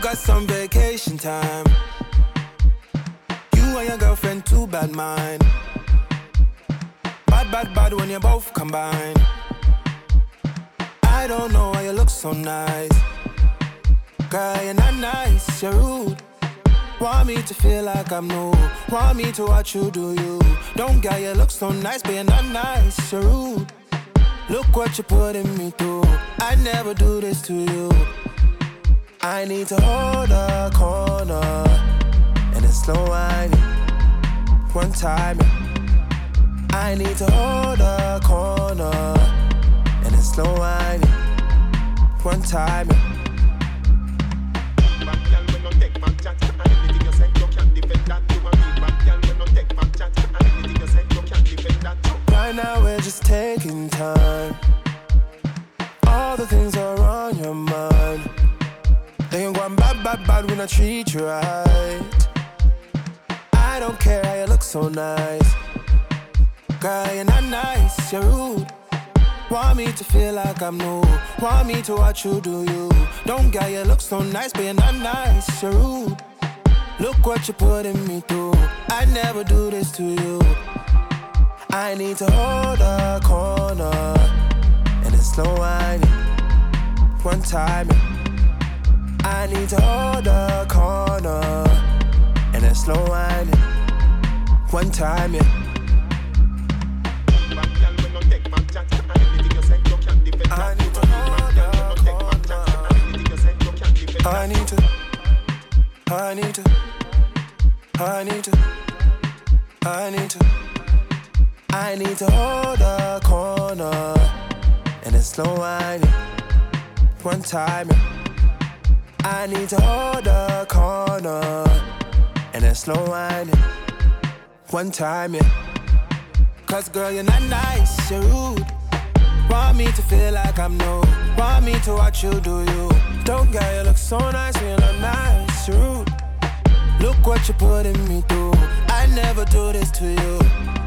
got some vacation time. You and your girlfriend, too bad mind. Bad, bad, bad when you both combine. I don't know why you look so nice. Girl, you're not nice, you're rude. Want me to feel like I'm new. Want me to watch you do you. Don't get you look so nice, but you're not nice, you're rude. Look what you're putting me through. I never do this to you. I need to hold a corner and it's slow whining. One time, I need to hold a corner and it's slow whining. One time, bad girl when no take back chat. And anything you say, you can't defend that. You a real bad girl when no take back chat. And anything you say, you can't defend that. right now we're just taking time. All the things are on your mind. They ain't going bad, bad, bad when I treat you right. I don't care how you look so nice. Girl, you're not nice, you're rude. Want me to feel like I'm new. Want me to watch you do you. Don't get you look so nice, but you're not nice, you're rude. Look what you're putting me through. I never do this to you. I need to hold a corner and it's slow whining. One time, I need to hold a corner and it's slow whining. One time, bad girl when no take back chat. And anything you say, you can't defend that. I need to bad girl when no take back chat. And anything you say, you can't defend that. I need to hold a corner and it's slow whining. One time, I need to hold a corner and it's slow whining. One time, cause girl, you're not nice, you're rude. Want me to feel like I'm new. Want me to watch you do you. Don't get you look so nice when you're not nice, you're rude. Look what you're putting me through. I never do this to you.